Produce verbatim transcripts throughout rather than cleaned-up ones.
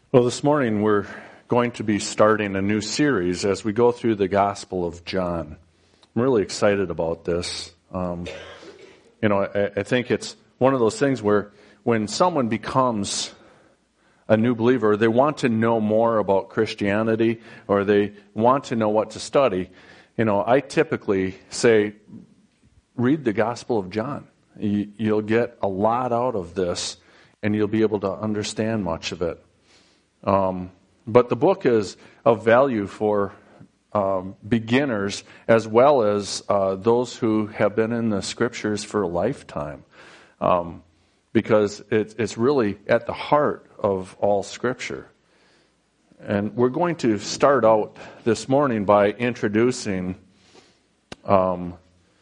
Well, this morning we're going to be starting a new series as we go through the Gospel of John. I'm really excited about this. Um, you know, I, I think it's one of those things where when someone becomes a new believer, they want to know more about Christianity or they want to know what to study. You know, I typically say, read the Gospel of John. You, you'll get a lot out of this and you'll be able to understand much of it. Um, but the book is of value for um, beginners as well as uh, those who have been in the Scriptures for a lifetime, um, because it, it's really at the heart of all Scripture. And we're going to start out this morning by introducing, um,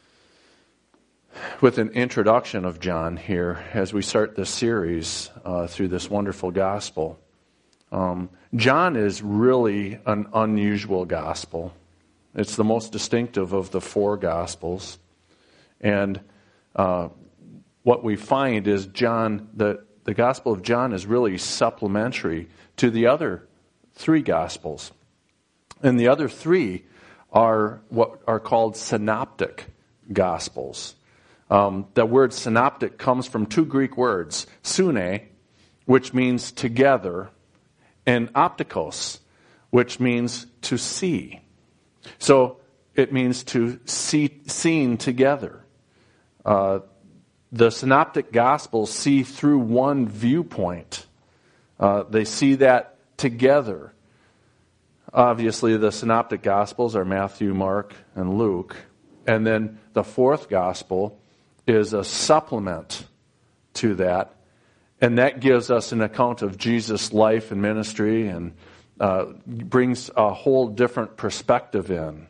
with an introduction of John here as we start this series uh, through this wonderful gospel. Um, John is really an unusual gospel. It's the most distinctive of the four gospels. And uh, what we find is John, the, the Gospel of John is really supplementary to the other three gospels. And the other three are what are called synoptic gospels. Um, the word synoptic comes from two Greek words, sune, which means together, and optikos, which means to see. So it means to see seen together. Uh, the synoptic gospels see through one viewpoint. Uh, they see that together. Obviously, the synoptic gospels are Matthew, Mark, and Luke. And then the fourth gospel is a supplement to that. And that gives us an account of Jesus' life and ministry and uh, brings a whole different perspective in.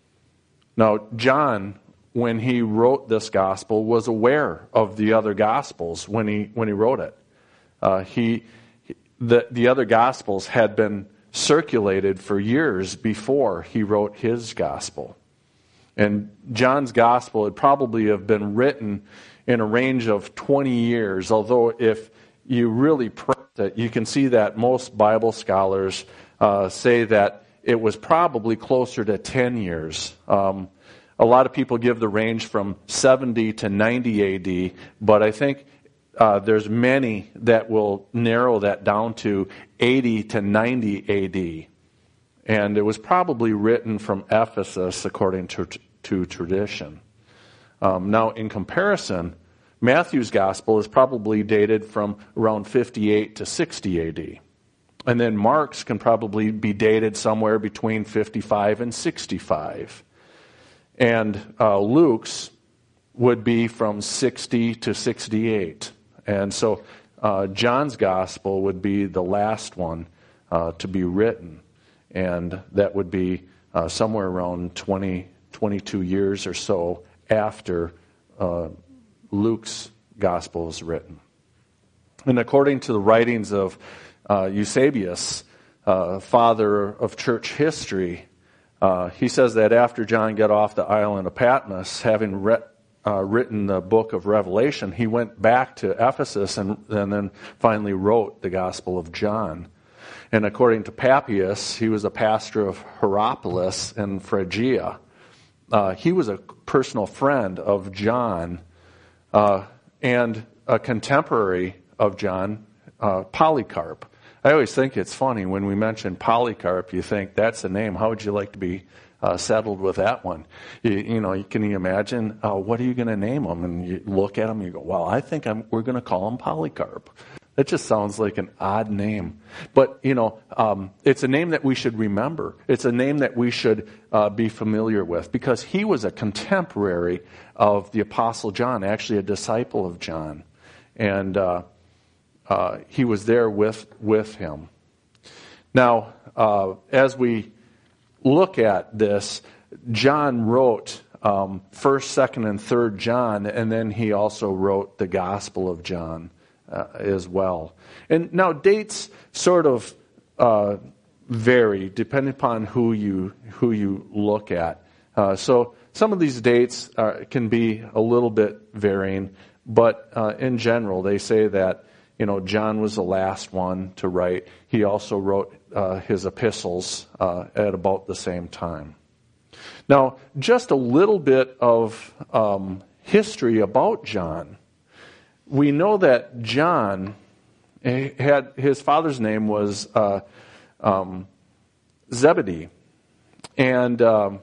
Now, John, when he wrote this gospel, was aware of the other gospels when he when he wrote it. Uh, he the the other gospels had been circulated for years before he wrote his gospel. And John's gospel would probably have been written in a range of twenty years, although if you really press it, you can see that most Bible scholars uh, say that it was probably closer to ten years. Um, a lot of people give the range from seventy to ninety A D, but I think uh, there's many that will narrow that down to eighty to ninety A D. And it was probably written from Ephesus according to, to tradition. Um, now, in comparison, Matthew's gospel is probably dated from around fifty-eight to sixty A D. And then Mark's can probably be dated somewhere between fifty-five and sixty-five. And uh, Luke's would be from sixty to sixty-eight. And so uh, John's gospel would be the last one uh, to be written. And that would be uh, somewhere around twenty, twenty-two years or so after uh, Luke's gospel is written. And according to the writings of uh, Eusebius, uh, father of church history, uh, he says that after John got off the island of Patmos, having re- uh, written the book of Revelation, he went back to Ephesus and, and then finally wrote the Gospel of John. And according to Papias, he was a pastor of Hierapolis in Phrygia. Uh, he was a personal friend of John, Uh, and a contemporary of John, uh, Polycarp. I always think it's funny when we mention Polycarp, you think that's a name. How would you like to be uh, settled with that one? You, you know, can you imagine, uh, what are you going to name him? And you look at him and you go, well, I think I'm, we're going to call him Polycarp. That just sounds like an odd name. But, you know, um, it's a name that we should remember. It's a name that we should uh, be familiar with because he was a contemporary of the Apostle John, actually a disciple of John. And uh, uh, he was there with, with him. Now, uh, as we look at this, John wrote um, first, second, and third John, and then he also wrote the Gospel of John. Uh, as well. And now dates sort of uh, vary depending upon who you who you look at. Uh, so some of these dates are, can be a little bit varying, but uh, in general they say that you know, John was the last one to write. He also wrote uh, his epistles uh, at about the same time. Now, just a little bit of um, history about John. We know that John had, his father's name was uh, um, Zebedee. And um,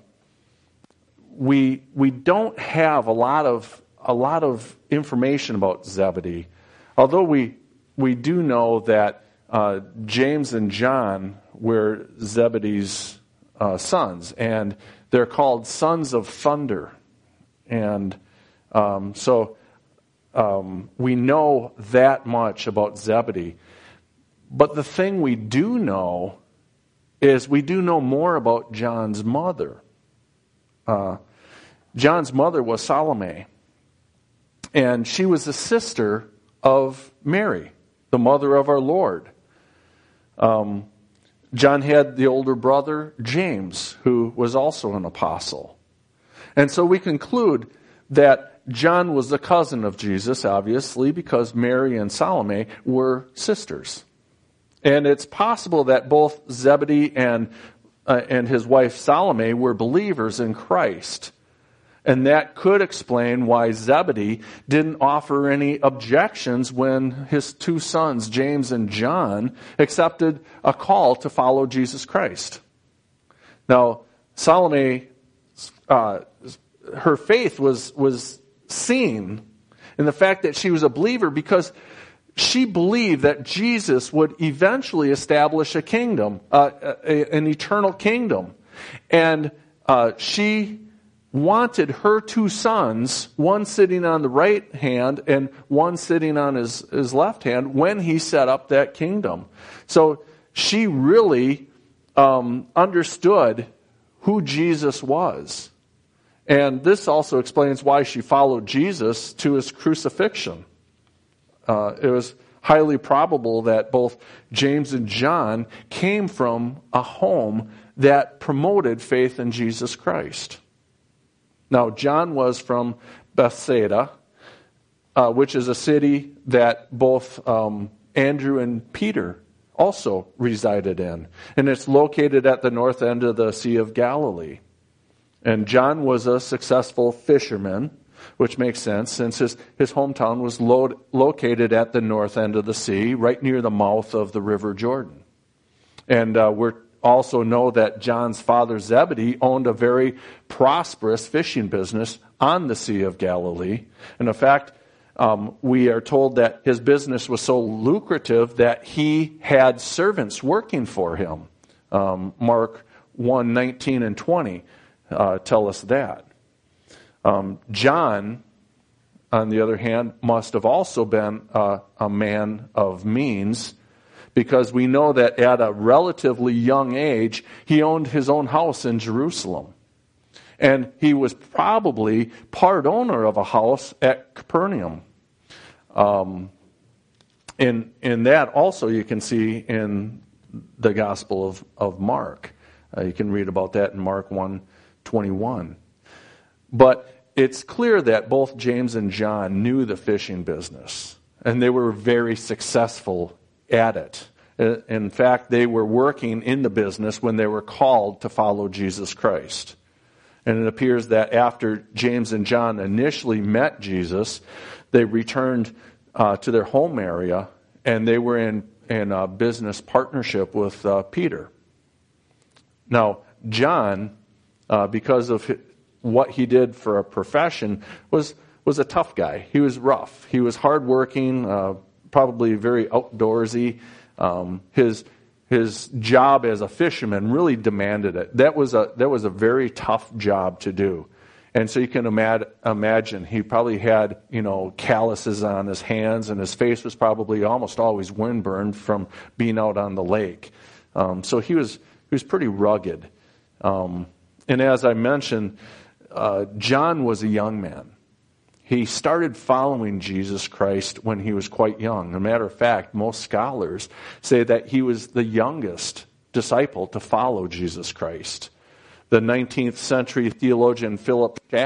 we we don't have a lot of a lot of information about Zebedee, although we we do know that uh, James and John were Zebedee's uh, sons, and they're called sons of thunder, and um, so um, we know that much about Zebedee. But the thing we do know is we do know more about John's mother. Uh, John's mother was Salome, and she was the sister of Mary, the mother of our Lord. Um, John had the older brother, James, who was also an apostle. And so we conclude that John was the cousin of Jesus, obviously, because Mary and Salome were sisters. And it's possible that both Zebedee and uh, and his wife Salome were believers in Christ. And that could explain why Zebedee didn't offer any objections when his two sons, James and John, accepted a call to follow Jesus Christ. Now, Salome, uh, her faith was, was seen in the fact that she was a believer because she believed that Jesus would eventually establish a kingdom, uh, a, an eternal kingdom. And uh, she wanted her two sons, one sitting on the right hand and one sitting on his, his left hand, when he set up that kingdom. So she really um, understood who Jesus was. And this also explains why she followed Jesus to his crucifixion. Uh, it was highly probable that both James and John came from a home that promoted faith in Jesus Christ. Now, John was from Bethsaida, uh, which is a city that both um, Andrew and Peter also resided in. And it's located at the north end of the Sea of Galilee. And John was a successful fisherman, which makes sense since his, his hometown was lo- located at the north end of the sea, right near the mouth of the River Jordan. And uh, we also know that John's father Zebedee owned a very prosperous fishing business on the Sea of Galilee. And in fact, um, we are told that his business was so lucrative that he had servants working for him. Um, Mark one, nineteen and twenty uh, tell us that. Um, John, on the other hand, must have also been uh, a man of means, because we know that at a relatively young age, he owned his own house in Jerusalem. And he was probably part owner of a house at Capernaum. Um, in, in that also you can see in the Gospel of, of Mark. Uh, you can read about that in Mark one twenty-one. But it's clear that both James and John knew the fishing business, and they were very successful at it. In fact, they were working in the business when they were called to follow Jesus Christ. And it appears that after James and John initially met Jesus, they returned uh, to their home area, and they were in, in a business partnership with uh, Peter. Now, John, uh, because of his, what he did for a profession, was was a tough guy. He was rough. He was hardworking, uh, probably very outdoorsy. Um, his his job as a fisherman really demanded it. That was a that was a very tough job to do, and so you can imag- imagine he probably had you know calluses on his hands, and his face was probably almost always windburned from being out on the lake. Um, so he was he was pretty rugged, um, and as I mentioned. Uh, John was a young man. He started following Jesus Christ when he was quite young. As a matter of fact, most scholars say that he was the youngest disciple to follow Jesus Christ. The nineteenth century theologian Philip Schaff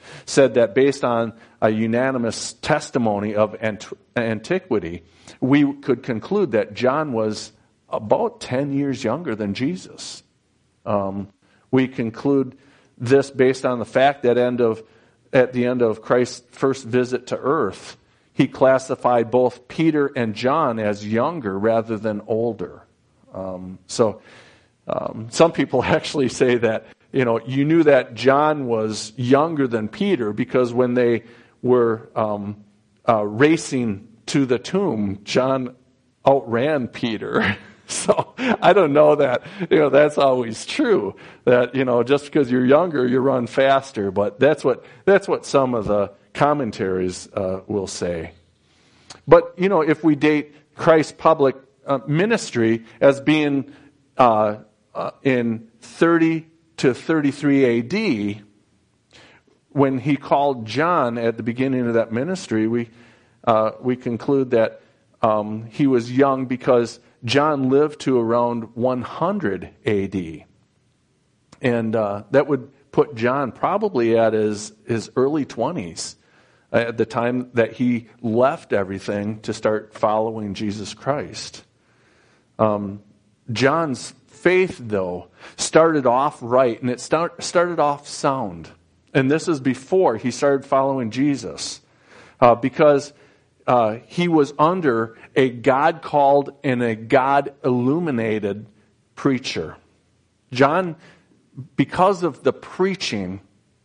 said that based on a unanimous testimony of ant- antiquity, we could conclude that John was about ten years younger than Jesus. Um, we conclude this based on the fact that end of, at the end of Christ's first visit to earth, he classified both Peter and John as younger rather than older. Um, so um, some people actually say that, you know, you knew that John was younger than Peter because when they were um, uh, racing to the tomb, John outran Peter. So I don't know that, you know, that's always true. That, you know, just because you're younger, you run faster. But that's what that's what some of the commentaries uh, will say. But, you know, if we date Christ's public uh, ministry as being uh, uh, in thirty to thirty-three A D, when he called John at the beginning of that ministry, we uh, we conclude that um, he was young because John lived to around one hundred A D. And uh, that would put John probably at his, his early twenties, uh, at the time that he left everything to start following Jesus Christ. Um, John's faith, though, started off right, and it start, started off sound. And this is before he started following Jesus. Uh, because uh, he was under a God-called and a God-illuminated preacher. John, because of the preaching,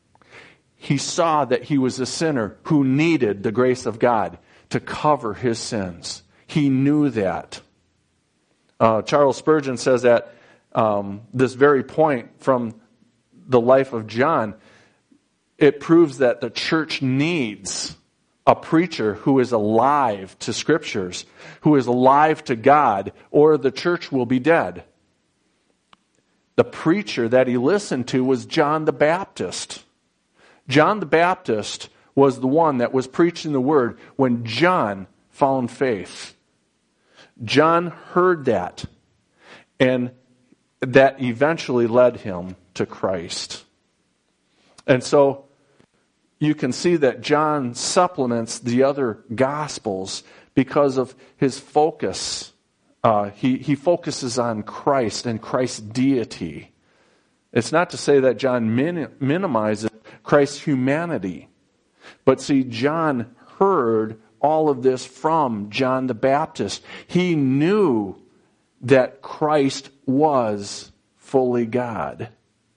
he saw that he was a sinner who needed the grace of God to cover his sins. He knew that. Uh, Charles Spurgeon says that um, this very point from the life of John, it proves that the church needs a preacher who is alive to Scriptures, who is alive to God, or the church will be dead. The preacher that he listened to was John the Baptist. John the Baptist was the one that was preaching the word when John found faith. John heard that, and that eventually led him to Christ. And so you can see that John supplements the other Gospels because of his focus. Uh, he, he focuses on Christ and Christ's deity. It's not to say that John min, minimizes Christ's humanity. But see, John heard all of this from John the Baptist. He knew that Christ was fully God.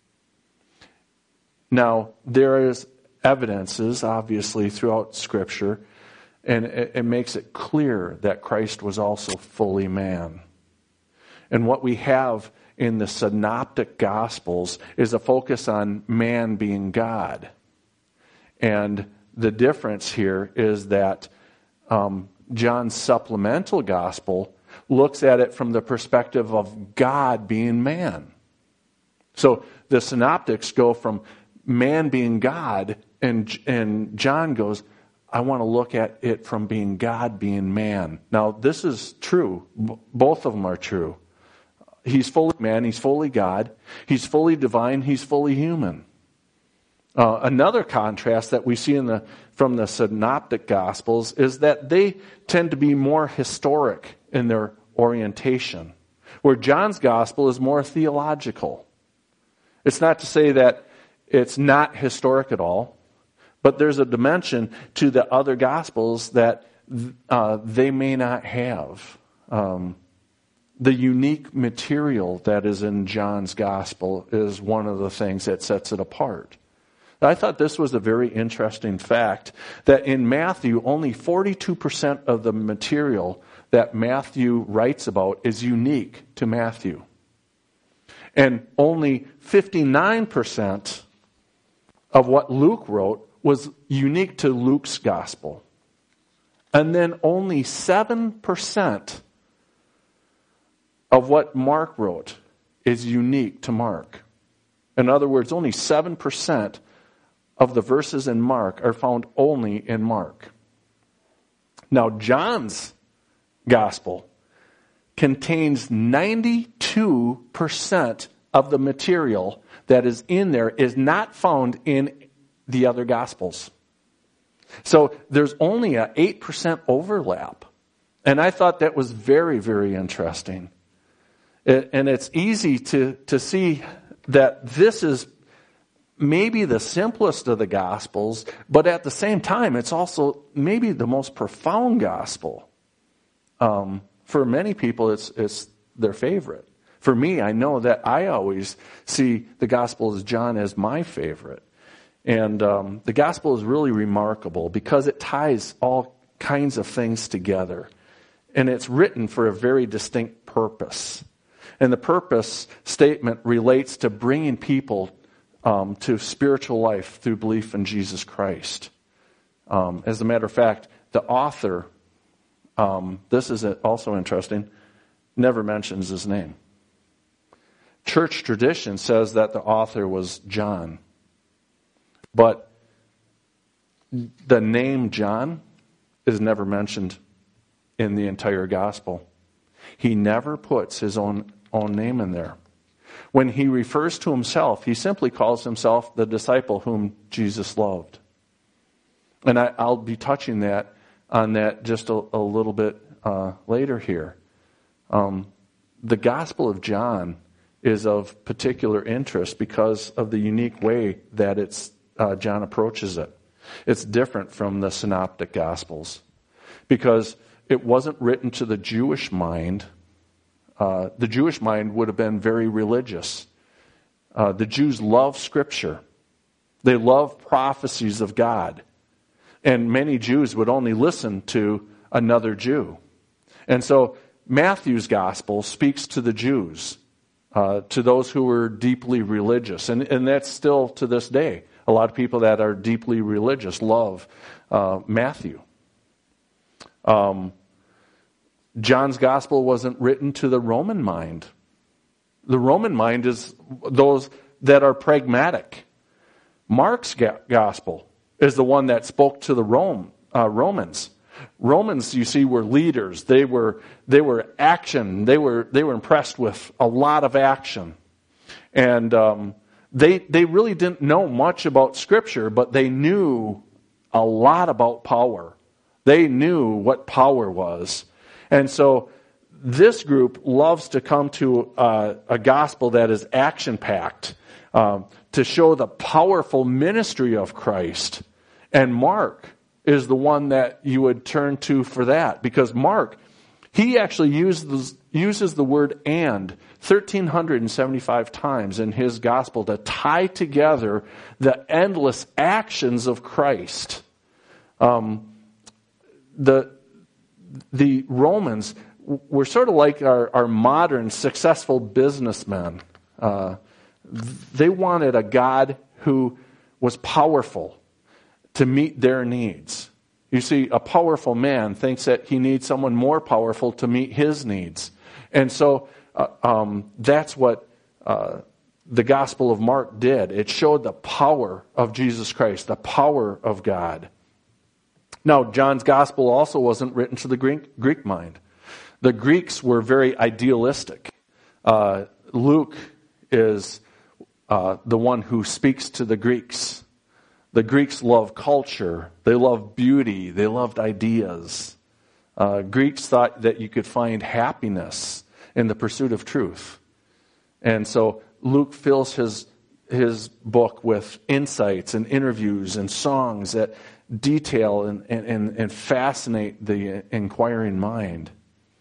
Now, there is evidences, obviously, throughout Scripture, and it, it makes it clear that Christ was also fully man. And what we have in the Synoptic Gospels is a focus on man being God. And the difference here is that um, John's supplemental gospel looks at it from the perspective of God being man. So the Synoptics go from man being God, and and John goes, I want to look at it from being God being man. Now, this is true. B- both of them are true. He's fully man, he's fully God, he's fully divine, he's fully human. Uh, another contrast that we see in the from the Synoptic Gospels is that they tend to be more historic in their orientation, where John's Gospel is more theological. It's not to say that it's not historic at all, but there's a dimension to the other Gospels that uh, they may not have. Um, the unique material that is in John's Gospel is one of the things that sets it apart. I thought this was a very interesting fact, that in Matthew, only forty-two percent of the material that Matthew writes about is unique to Matthew. And only fifty-nine percent of what Luke wrote was unique to Luke's gospel. And then only seven percent of what Mark wrote is unique to Mark. In other words, only seven percent of the verses in Mark are found only in Mark. Now, John's gospel contains ninety-two percent of the material that is in there is not found in the other Gospels. So there's only an eight percent overlap. And I thought that was very, very interesting. It, and it's easy to, to see that this is maybe the simplest of the Gospels, but at the same time, it's also maybe the most profound Gospel. Um, for many people, it's it's their favorite. For me, I know that I always see the Gospel of John as my favorite. And um, the Gospel is really remarkable because it ties all kinds of things together. And it's written for a very distinct purpose. And the purpose statement relates to bringing people um, to spiritual life through belief in Jesus Christ. Um, as a matter of fact, the author, um, this is also interesting, never mentions his name. Church tradition says that the author was John. But the name John is never mentioned in the entire gospel. He never puts his own, own name in there. When he refers to himself, he simply calls himself the disciple whom Jesus loved. And I, I'll be touching that on that just a, a little bit uh, later here. Um, the Gospel of John is of particular interest because of the unique way that it's uh, John approaches it. It's different from the Synoptic Gospels because it wasn't written to the Jewish mind. Uh, the Jewish mind would have been very religious. Uh, the Jews love Scripture. They love prophecies of God. And many Jews would only listen to another Jew. And so Matthew's Gospel speaks to the Jews, uh, to those who were deeply religious. And, and that's still to this day. A lot of people that are deeply religious love uh, Matthew. Um, John's Gospel wasn't written to the Roman mind. The Roman mind is those that are pragmatic. Mark's Gospel is the one that spoke to the Rome, uh, Romans. Romans, you see, were leaders. They were they were action. They were they were impressed with a lot of action, and um, they they really didn't know much about Scripture, but they knew a lot about power. They knew what power was, and so this group loves to come to uh, a gospel that is action-packed um, to show the powerful ministry of Christ. And Mark is the one that you would turn to for that, because Mark, he actually uses uses the word "and" one thousand three hundred seventy-five times in his gospel to tie together the endless actions of Christ. Um, the the Romans were sort of like our, our modern successful businessmen. Uh, they wanted a God who was powerful to meet their needs. You see, a powerful man thinks that he needs someone more powerful to meet his needs. And so uh, um, that's what uh, the Gospel of Mark did. It showed the power of Jesus Christ, the power of God. Now, John's Gospel also wasn't written to the Greek, Greek mind. The Greeks were very idealistic. Uh, Luke is uh, the one who speaks to the Greeks. The Greeks love culture. They love beauty. They loved ideas. Uh, Greeks thought that you could find happiness in the pursuit of truth. And so Luke fills his his book with insights and interviews and songs that detail and, and, and fascinate the inquiring mind.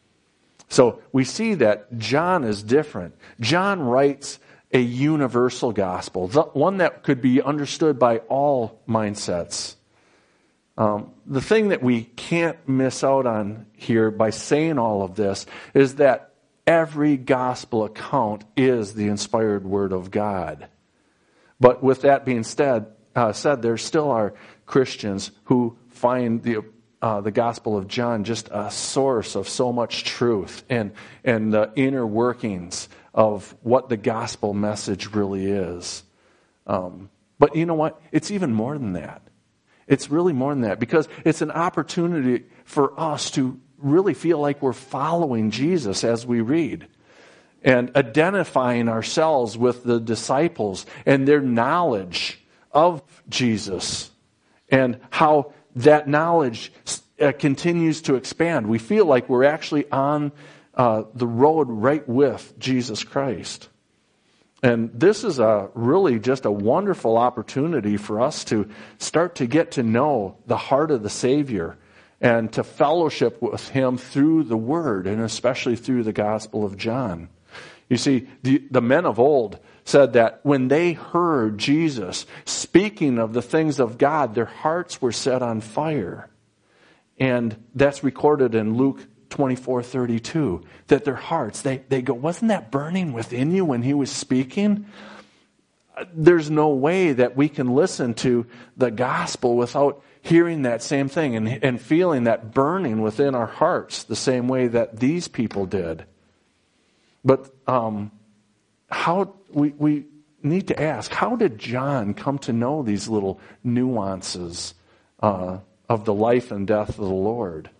So we see that John is different. John writes a universal gospel, the one that could be understood by all mindsets. Um, the thing that we can't miss out on here by saying all of this is that every gospel account is the inspired word of God. But with that being said, uh, said there still are Christians who find the uh, the Gospel of John just a source of so much truth and and the inner workings of what the gospel message really is. Um, but you know what? It's even more than that. It's really more than that, because it's an opportunity for us to really feel like we're following Jesus as we read and identifying ourselves with the disciples and their knowledge of Jesus and how that knowledge uh, continues to expand. We feel like we're actually on uh, the road right with Jesus Christ. And this is a really just a wonderful opportunity for us to start to get to know the heart of the Savior and to fellowship with Him through the Word, and especially through the Gospel of John. You see, the, the men of old said that when they heard Jesus speaking of the things of God, their hearts were set on fire. And that's recorded in Luke twenty-four thirty-two, that their hearts, they, they go, wasn't that burning within you when He was speaking? There's no way that we can listen to the gospel without hearing that same thing and, and feeling that burning within our hearts the same way that these people did. But um, how we, we need to ask, how did John come to know these little nuances uh, of the life and death of the Lord?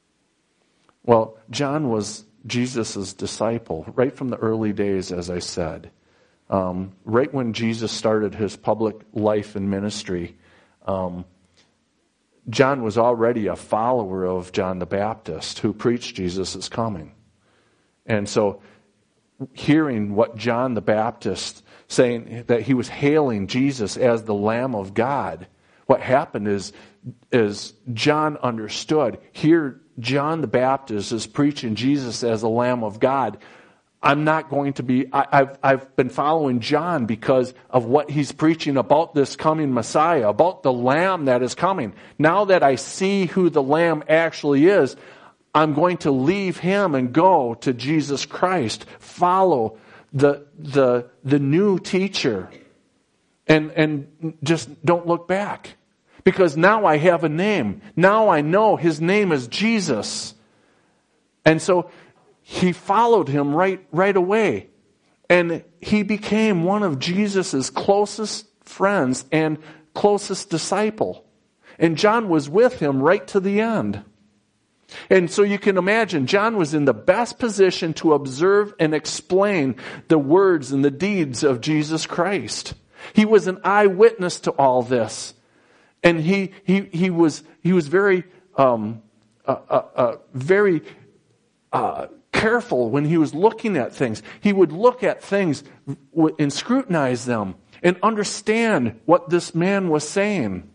Well, John was Jesus' disciple right from the early days, as I said. Um, right when Jesus started his public life and ministry, um, John was already a follower of John the Baptist, who preached Jesus is coming. And so hearing what John the Baptist saying, that he was hailing Jesus as the Lamb of God, what happened is, is John understood, here John the Baptist is preaching Jesus as the Lamb of God. I'm not going to be, I, I've, I've been following John because of what he's preaching about this coming Messiah, about the Lamb that is coming. Now that I see who the Lamb actually is, I'm going to leave him and go to Jesus Christ, follow the, the, the new teacher, and, and just don't look back. Because now I have a name. Now I know his name is Jesus. And so he followed him right, right away. And he became one of Jesus' closest friends and closest disciple. And John was with him right to the end. And so you can imagine, John was in the best position to observe and explain the words and the deeds of Jesus Christ. He was an eyewitness to all this. And he he he was he was very um, uh, uh, uh, very uh, careful when he was looking at things. He would look at things and scrutinize them and understand what this man was saying.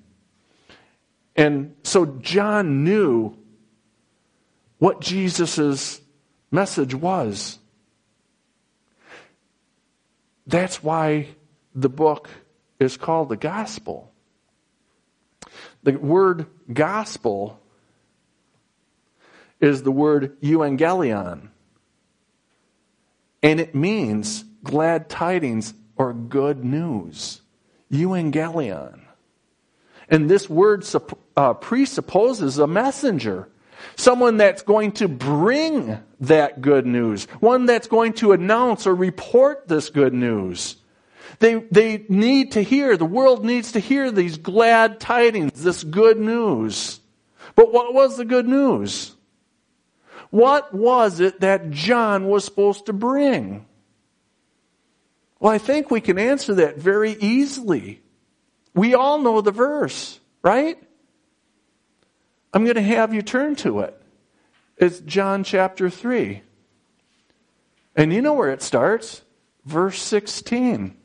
And so John knew what Jesus' message was. That's why the book is called the Gospel. The word gospel is the word euangelion. And it means glad tidings or good news. Euangelion. And this word uh, presupposes a messenger. Someone that's going to bring that good news. One that's going to announce or report this good news. They they need to hear, the world needs to hear these glad tidings, this good news. But what was the good news? What was it that John was supposed to bring? Well, I think we can answer that very easily. We all know the verse, right? I'm going to have you turn to it. It's John chapter three. And you know where it starts? Verse sixteen.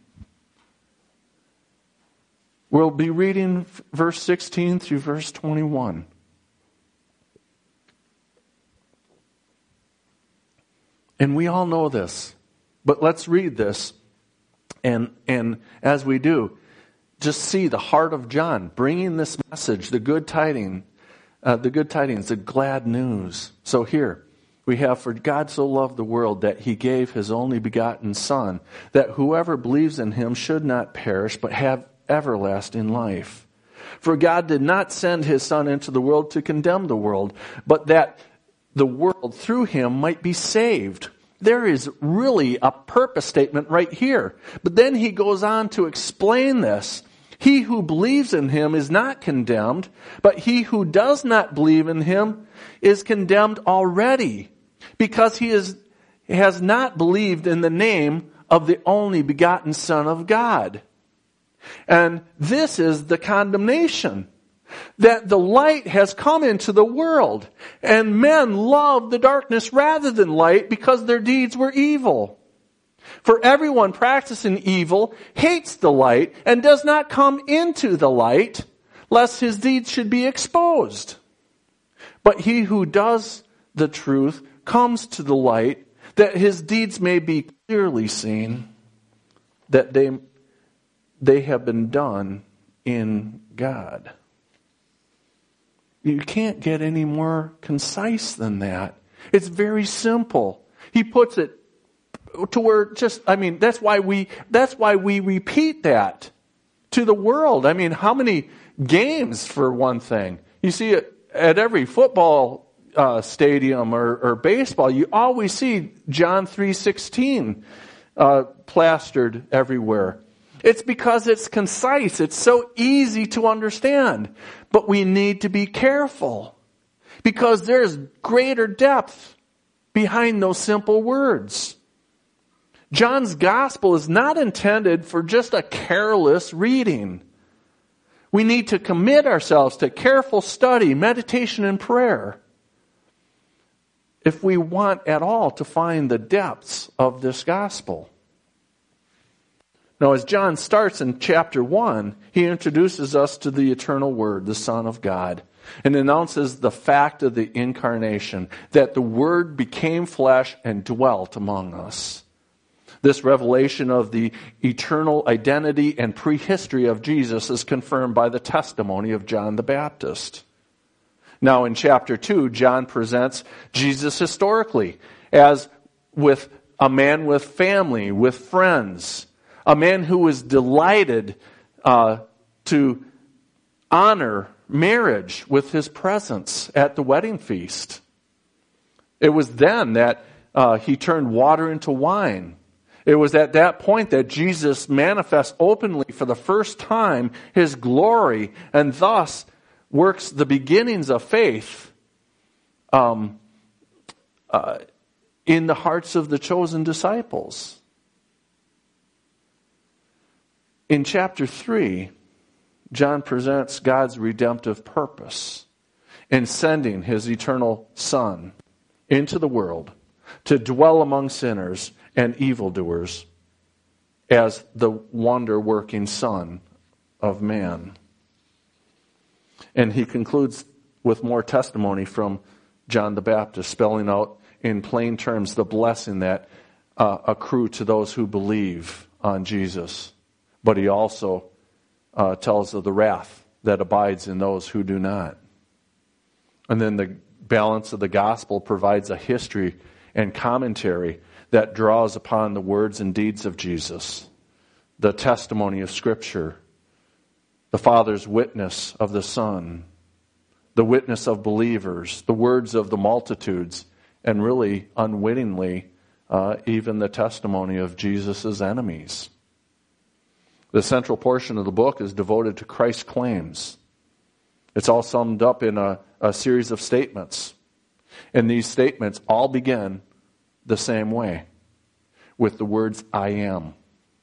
We'll be reading verse sixteen through verse twenty-one. And we all know this, but let's read this. And, and as we do, just see the heart of John bringing this message, the good tidings, uh, the good tidings, the glad news. So here we have, for God so loved the world that he gave his only begotten Son, that whoever believes in him should not perish, but have everlasting life. For God did not send his Son into the world to condemn the world, but that the world through him might be saved. There is really a purpose statement right here. But then he goes on to explain this. He who believes in him is not condemned, but he who does not believe in him is condemned already, because he is, has not believed in the name of the only begotten Son of God. And this is the condemnation, that the light has come into the world, and men love the darkness rather than light because their deeds were evil. For everyone practicing evil hates the light and does not come into the light, lest his deeds should be exposed. But he who does the truth comes to the light, that his deeds may be clearly seen, that they, they have been done in God. You can't get any more concise than that. It's very simple. He puts it to where just, I mean, that's why we, that's why we repeat that to the world. I mean, how many games, for one thing? You see it at every football uh, stadium or, or baseball. You always see John three sixteen uh, plastered everywhere. It's because it's concise. It's so easy to understand. But we need to be careful, because there's greater depth behind those simple words. John's gospel is not intended for just a careless reading. We need to commit ourselves to careful study, meditation, and prayer if we want at all to find the depths of this gospel. Now, as John starts in chapter one, he introduces us to the eternal Word, the Son of God, and announces the fact of the incarnation, that the Word became flesh and dwelt among us. This revelation of the eternal identity and prehistory of Jesus is confirmed by the testimony of John the Baptist. Now, in chapter two, John presents Jesus historically as with a man with family, with friends, a man who was delighted uh, to honor marriage with his presence at the wedding feast. It was then that uh, he turned water into wine. It was at that point that Jesus manifests openly for the first time his glory, and thus works the beginnings of faith um, uh, in the hearts of the chosen disciples. In chapter three, John presents God's redemptive purpose in sending his eternal Son into the world to dwell among sinners and evildoers as the wonder-working Son of man. And he concludes with more testimony from John the Baptist, spelling out in plain terms the blessing that uh, accrue to those who believe on Jesus. But he also uh, tells of the wrath that abides in those who do not. And then the balance of the gospel provides a history and commentary that draws upon the words and deeds of Jesus, the testimony of Scripture, the Father's witness of the Son, the witness of believers, the words of the multitudes, and really, unwittingly, uh, even the testimony of Jesus' enemies. The central portion of the book is devoted to Christ's claims. It's all summed up in a, a series of statements. And these statements all begin the same way, with the words, I am.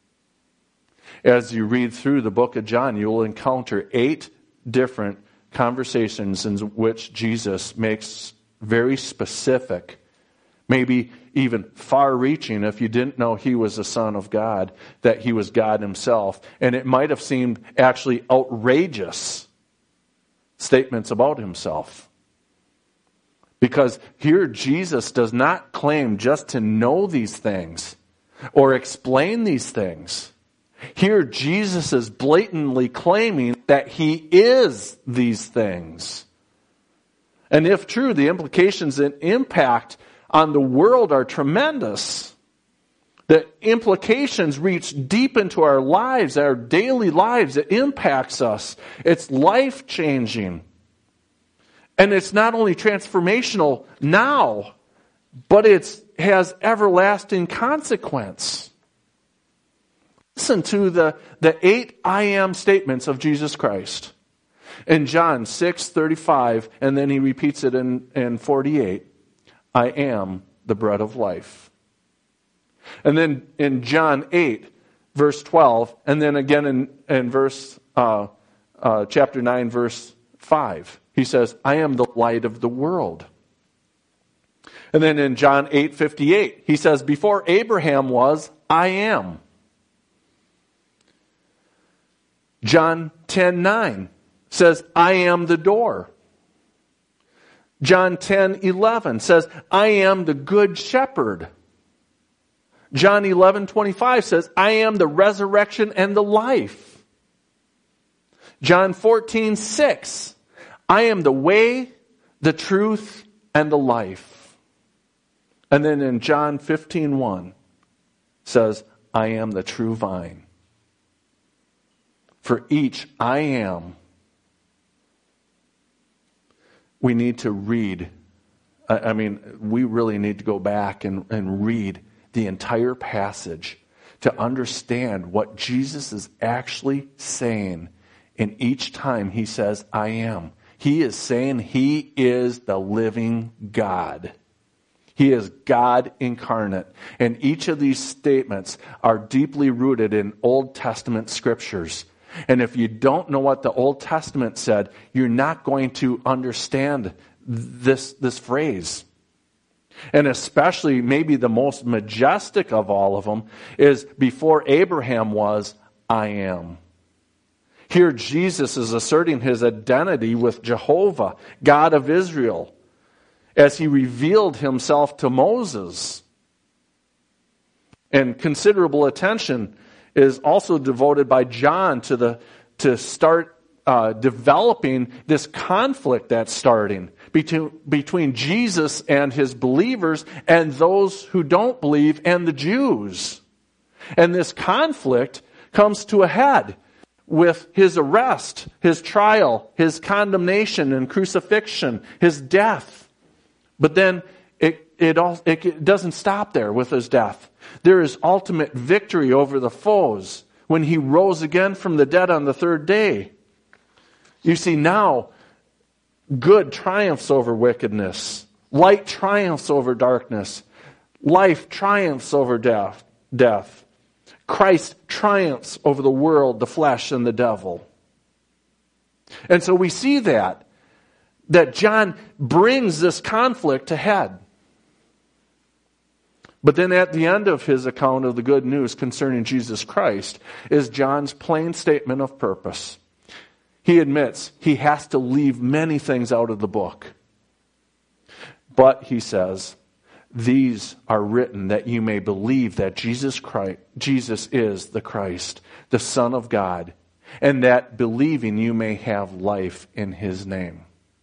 As you read through the book of John, you will encounter eight different conversations in which Jesus makes very specific, maybe even far-reaching, if you didn't know he was the Son of God, that he was God himself. And it might have seemed actually outrageous statements about himself. Because here Jesus does not claim just to know these things or explain these things. Here Jesus is blatantly claiming that he is these things. And if true, the implications and impact on the world are tremendous. The implications reach deep into our lives, our daily lives. It impacts us. It's life-changing. And it's not only transformational now, but it has everlasting consequence. Listen to the, the eight I am statements of Jesus Christ. In John six thirty-five, and then he repeats it in, in forty-eight, I am the bread of life. And then in John eight, verse twelve, and then again in, in verse uh, uh, chapter nine, verse five. He says, I am the light of the world. And then in John eight fifty-eight, he says, before Abraham was, I am. John ten nine says, I am the door. John ten eleven says, I am the good shepherd. John eleven twenty-five says, I am the resurrection and the life. John fourteen six, I am the way, the truth, and the life. And then in John fifteen one says, I am the true vine. For each I am, we need to read. I mean, we really need to go back and, and read the entire passage to understand what Jesus is actually saying in each time he says, I am. He is saying he is the living God. He is God incarnate. And each of these statements are deeply rooted in Old Testament scriptures. And if you don't know what the Old Testament said, you're not going to understand this, this phrase. And especially maybe the most majestic of all of them is before Abraham was, I am. Here Jesus is asserting his identity with Jehovah, God of Israel, as he revealed himself to Moses. And considerable attention is also devoted by John to the to start uh, developing this conflict that's starting between, between Jesus and his believers and those who don't believe and the Jews. And this conflict comes to a head with his arrest, his trial, his condemnation and crucifixion, his death. But then it it, all, it doesn't stop there with his death. There is ultimate victory over the foes when he rose again from the dead on the third day. You see, now good triumphs over wickedness. Light triumphs over darkness. Life triumphs over death. death. Christ triumphs over the world, the flesh, and the devil. And so we see that, that John brings this conflict to head. But then at the end of his account of the good news concerning Jesus Christ is John's plain statement of purpose. He admits he has to leave many things out of the book. But, he says, these are written that you may believe that Jesus Christ, Jesus is the Christ, the Son of God, and that believing you may have life in his name.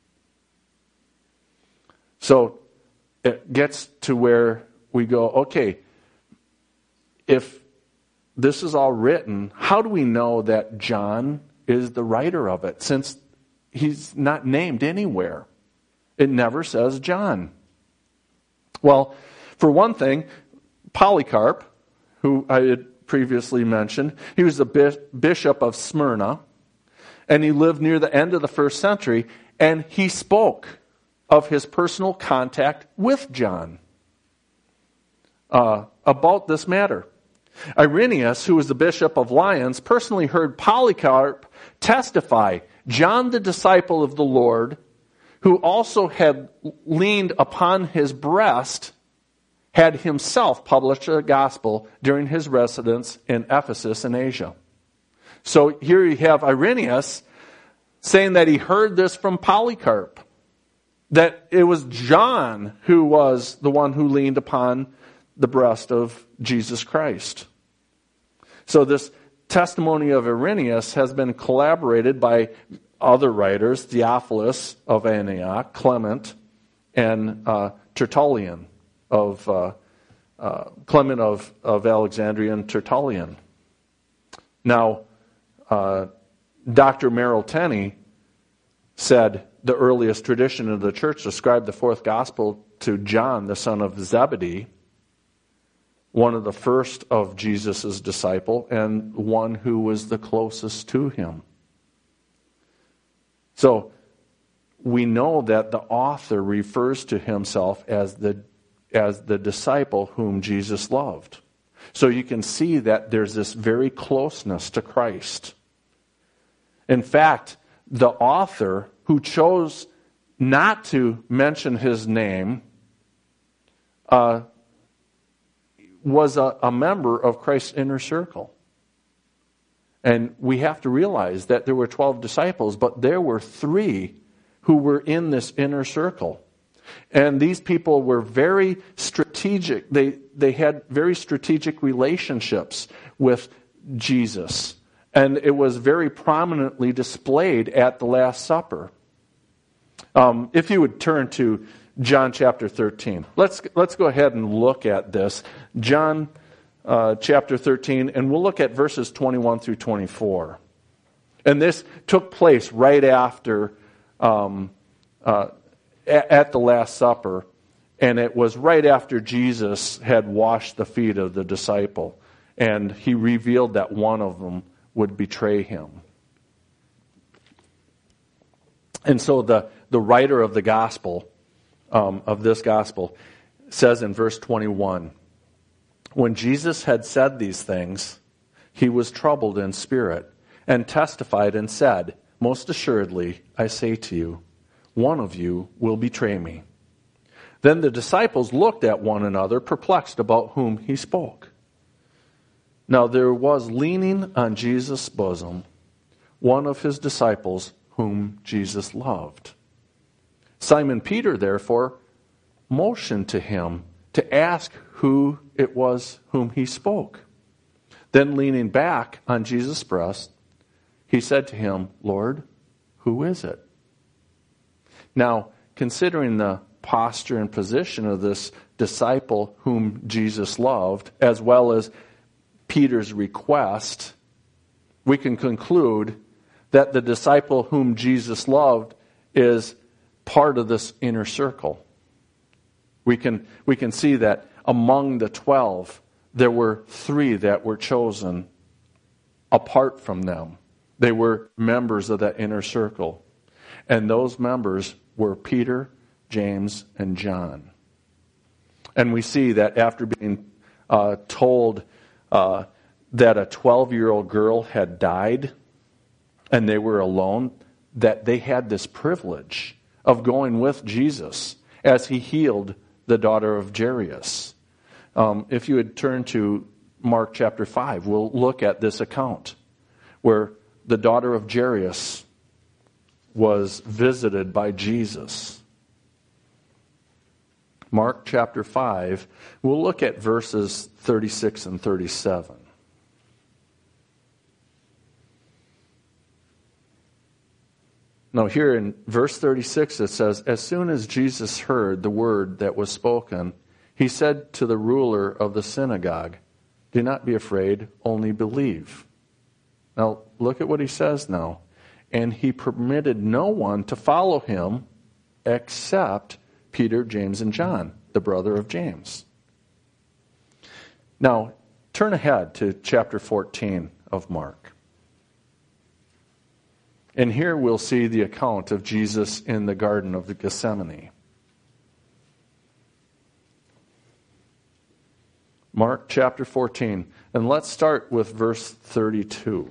So it gets to where we go, okay, if this is all written, how do we know that John is the writer of it, since he's not named anywhere? It never says John. Well, for one thing, Polycarp, who I had previously mentioned, he was the bishop of Smyrna, and he lived near the end of the first century, and he spoke of his personal contact with John uh, about this matter. Irenaeus, who was the bishop of Lyons, personally heard Polycarp testify, John the disciple of the Lord, who also had leaned upon his breast, had himself published a gospel during his residence in Ephesus in Asia. So here you have Irenaeus saying that he heard this from Polycarp, that it was John who was the one who leaned upon the breast of Jesus Christ. So this testimony of Irenaeus has been corroborated by other writers, Theophilus of Antioch, Clement, and uh, Tertullian of uh, uh, Clement of, of Alexandria and Tertullian. Now, uh, Doctor Merrill Tenney said the earliest tradition of the church ascribed the fourth gospel to John, the son of Zebedee, one of the first of Jesus' disciple, and one who was the closest to him. So, we know that the author refers to himself as the, as the disciple whom Jesus loved. So you can see that there's this very closeness to Christ. In fact, the author who chose not to mention his name uh, was a, a member of Christ's inner circle. And we have to realize that there were twelve disciples, but there were three who were in this inner circle. And these people were very strategic. They, they had very strategic relationships with Jesus. And it was very prominently displayed at the Last Supper. Um, if you would turn to John chapter thirteen. Let's, let's go ahead and look at this. John uh, chapter thirteen, and we'll look at verses twenty-one through twenty-four. And this took place right after, um, uh, at, at the Last Supper. And it was right after Jesus had washed the feet of the disciple. And he revealed that one of them would betray him. And so the, the writer of the gospel, um, of this gospel, says in verse twenty-one, when Jesus had said these things, he was troubled in spirit and testified and said, most assuredly, I say to you, one of you will betray me. Then the disciples looked at one another, perplexed about whom he spoke. Now there was leaning on Jesus' bosom one of his disciples whom Jesus loved. Simon Peter, therefore, motioned to him to ask who it was whom he spoke. Then leaning back on Jesus' breast, he said to him, Lord, who is it? Now, considering the posture and position of this disciple whom Jesus loved, as well as Peter's request, we can conclude that the disciple whom Jesus loved is part of this inner circle. We can, we can see that among the twelve, there were three that were chosen apart from them. They were members of that inner circle. And those members were Peter, James, and John. And we see that after being uh, told uh, that a twelve-year-old girl had died and they were alone, that they had this privilege of going with Jesus as he healed the daughter of Jairus. Um, if you would turn to Mark chapter five, we'll look at this account where the daughter of Jairus was visited by Jesus. Mark chapter five, we'll look at verses thirty-six and thirty-seven. Now here in verse thirty-six it says, as soon as Jesus heard the word that was spoken, he said to the ruler of the synagogue, do not be afraid, only believe. Now look at what he says now. And he permitted no one to follow him except Peter, James, and John, the brother of James. Now turn ahead to chapter fourteen of Mark. And here we'll see the account of Jesus in the Garden of Gethsemane. Mark chapter fourteen. And let's start with verse thirty-two.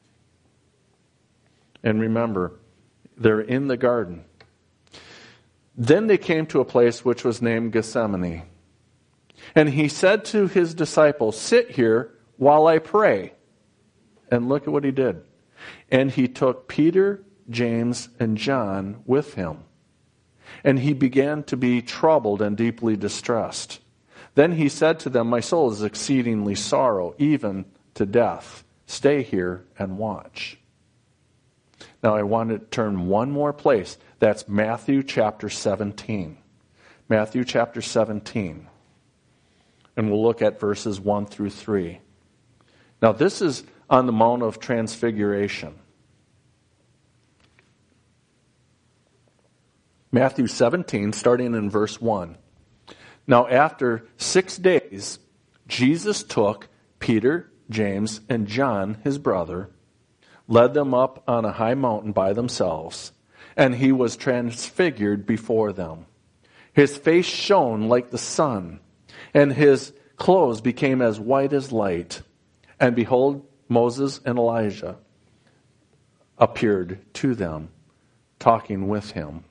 And remember, they're in the garden. Then they came to a place which was named Gethsemane. And he said to his disciples, sit here while I pray. And look at what he did. And he took Peter, James, and John with him. And he began to be troubled and deeply distressed. Then he said to them, my soul is exceedingly sorrow, even to death. Stay here and watch. Now I want to turn one more place. That's Matthew chapter seventeen. Matthew chapter seventeen. And we'll look at verses one through three. Now this is on the Mount of Transfiguration. Matthew seventeen, starting in verse one. Now after six days, Jesus took Peter, James, and John, his brother, led them up on a high mountain by themselves, and he was transfigured before them. His face shone like the sun, and his clothes became as white as light. And behold, Moses and Elijah appeared to them, talking with him.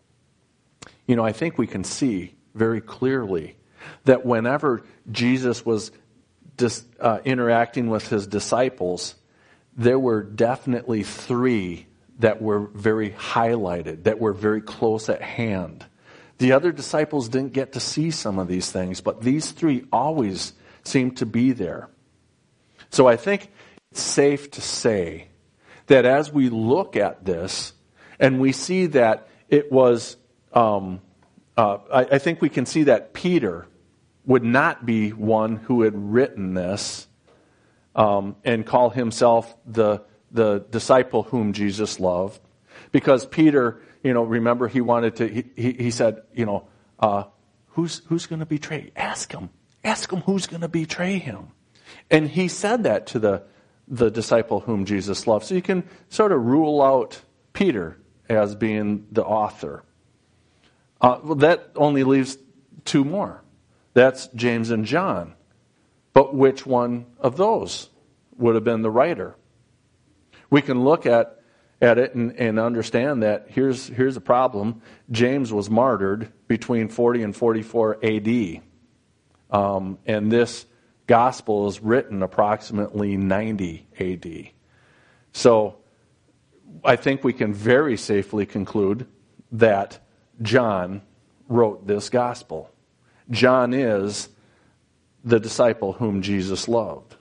You know, I think we can see very clearly that whenever Jesus was dis, uh, interacting with his disciples, there were definitely three that were very highlighted, that were very close at hand. The other disciples didn't get to see some of these things, but these three always seemed to be there. So I think it's safe to say that as we look at this and we see that it was, um, uh, I, I think we can see that Peter would not be one who had written this um, and call himself the the disciple whom Jesus loved, because Peter, you know, remember he wanted to. He he, he said, you know, uh, who's who's going to betray? Ask him. Ask him who's going to betray him. And he said that to the the disciple whom Jesus loved. So you can sort of rule out Peter as being the author. Uh, well, that only leaves two more. That's James and John. But which one of those would have been the writer? We can look at, at it and, and understand that here's, here's a problem. James was martyred between forty and forty-four A D. Um, and this gospel is written approximately ninety A D. So I think we can very safely conclude that John wrote this gospel. John is the disciple whom Jesus loved.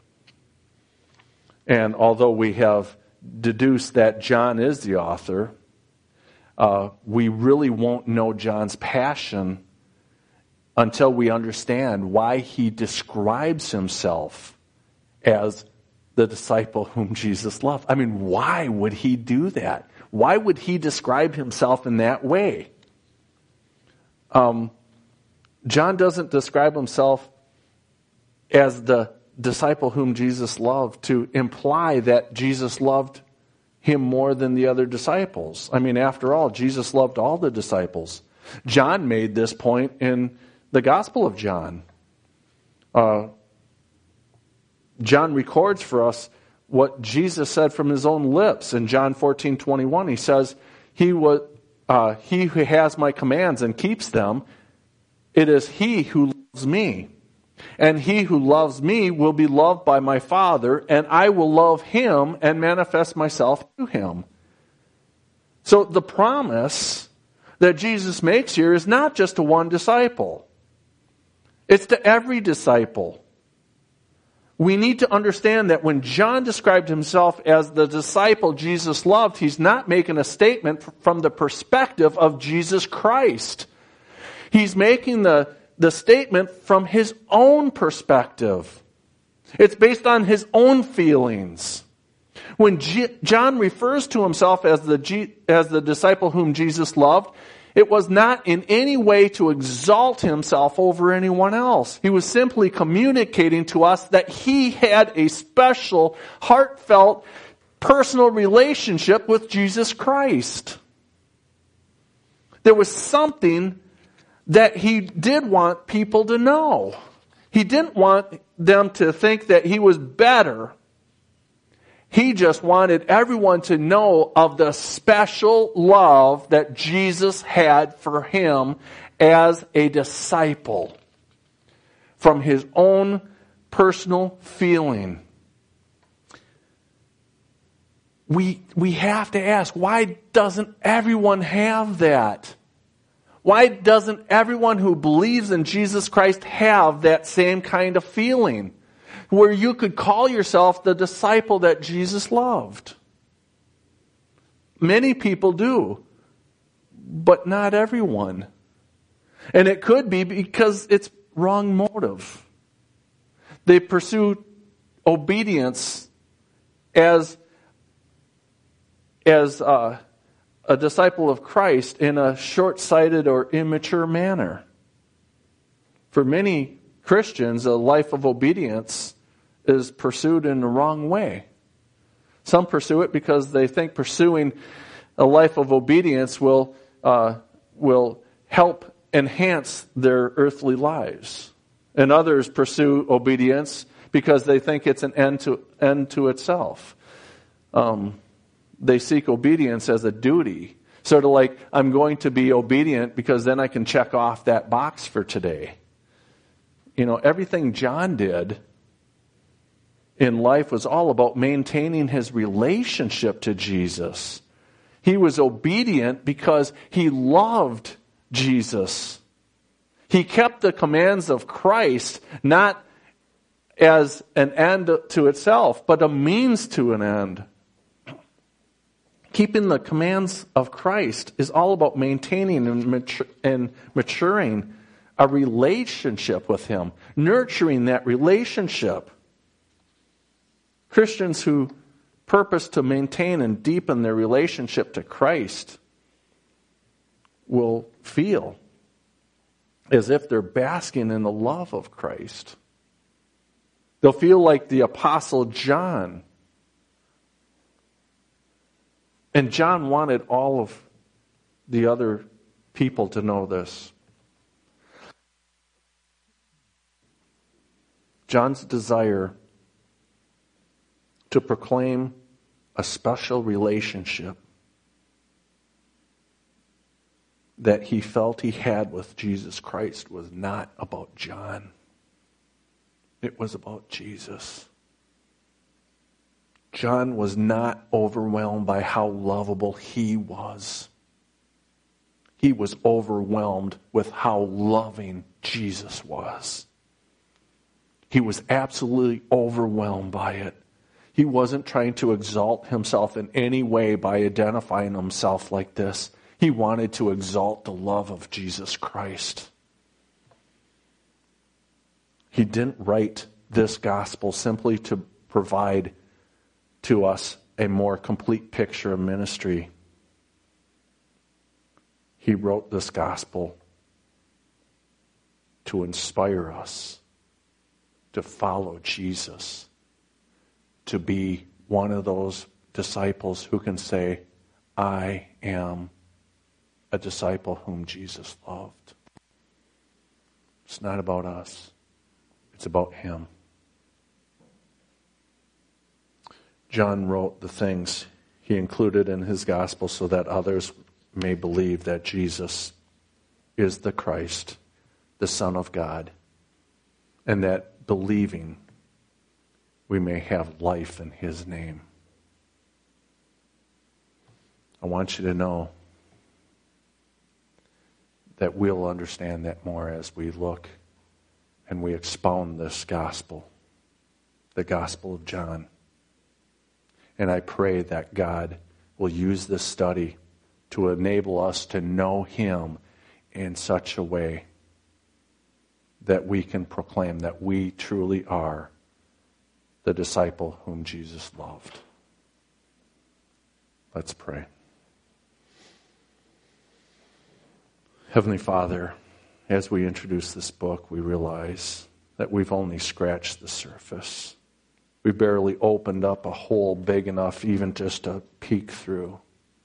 And although we have deduced that John is the author, uh, we really won't know John's passion until we understand why he describes himself as the disciple whom Jesus loved. I mean, why would he do that? Why would he describe himself in that way? Um, John doesn't describe himself as the disciple whom Jesus loved to imply that Jesus loved him more than the other disciples. I mean, after all, Jesus loved all the disciples. John made this point in the Gospel of John. Uh, John records for us what Jesus said from his own lips in John fourteen twenty-one. He says, he, was, uh, he who has my commands and keeps them, it is he who loves me. And he who loves me will be loved by my Father, and I will love him and manifest myself to him. So the promise that Jesus makes here is not just to one disciple. It's to every disciple. We need to understand that when John described himself as the disciple Jesus loved, he's not making a statement from the perspective of Jesus Christ. He's making the, the statement from his own perspective. It's based on his own feelings. When G- John refers to himself as the, G- as the disciple whom Jesus loved, it was not in any way to exalt himself over anyone else. He was simply communicating to us that he had a special, heartfelt, personal relationship with Jesus Christ. There was something that he did want people to know. He didn't want them to think that he was better. He just wanted everyone to know of the special love that Jesus had for him as a disciple from his own personal feeling. We, we have to ask, why doesn't everyone have that? Why doesn't everyone who believes in Jesus Christ have that same kind of feeling? Where you could call yourself the disciple that Jesus loved. Many people do, but not everyone. And it could be because it's wrong motive. They pursue obedience as, as uh, a disciple of Christ in a short-sighted or immature manner. For many Christians, a life of obedience is pursued in the wrong way. Some pursue it because they think pursuing a life of obedience will uh, will help enhance their earthly lives. And others pursue obedience because they think it's an end to, end to itself. Um, they seek obedience as a duty. Sort of like, I'm going to be obedient because then I can check off that box for today. You know, everything John did in life was all about maintaining his relationship to Jesus. He was obedient because he loved Jesus. He kept the commands of Christ not as an end to itself, but a means to an end. Keeping the commands of Christ is all about maintaining and, matur- and maturing a relationship with Him, nurturing that relationship. Christians who purpose to maintain and deepen their relationship to Christ will feel as if they're basking in the love of Christ. They'll feel like the Apostle John. And John wanted all of the other people to know this. John's desire to proclaim a special relationship that he felt he had with Jesus Christ was not about John. It was about Jesus. John was not overwhelmed by how lovable he was. He was overwhelmed with how loving Jesus was. He was absolutely overwhelmed by it. He wasn't trying to exalt himself in any way by identifying himself like this. He wanted to exalt the love of Jesus Christ. He didn't write this gospel simply to provide to us a more complete picture of ministry. He wrote this gospel to inspire us to follow Jesus, to be one of those disciples who can say, I am a disciple whom Jesus loved. It's not about us. It's about Him. John wrote the things he included in his gospel so that others may believe that Jesus is the Christ, the Son of God, and that believing we may have life in His name. I want you to know that we'll understand that more as we look and we expound this gospel, the Gospel of John. And I pray that God will use this study to enable us to know Him in such a way that we can proclaim that we truly are the disciple whom Jesus loved. Let's pray. Heavenly Father, as we introduce this book, we realize that we've only scratched the surface. We barely opened up a hole big enough even just to peek through.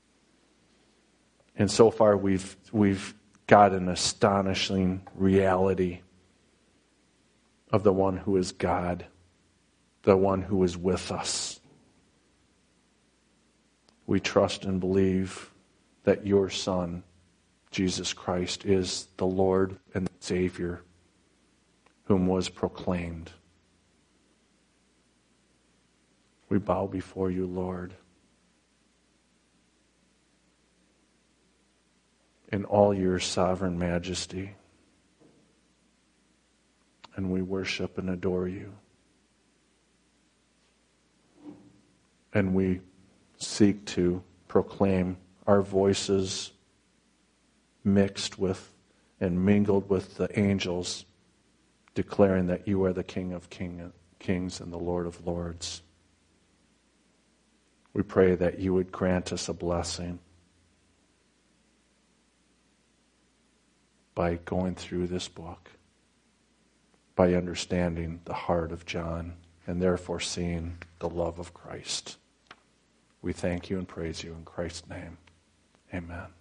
And so far we've we've got an astonishing reality of the one who is God, the one who is with us. We trust and believe that your Son, Jesus Christ, is the Lord and Savior whom was proclaimed. We bow before you, Lord, in all your sovereign majesty, and we worship and adore you. And we seek to proclaim our voices mixed with and mingled with the angels, declaring that you are the King of king, kings and the Lord of lords. We pray that you would grant us a blessing by going through this book, by understanding the heart of John, and therefore seeing the love of Christ. We thank you and praise you in Christ's name. Amen.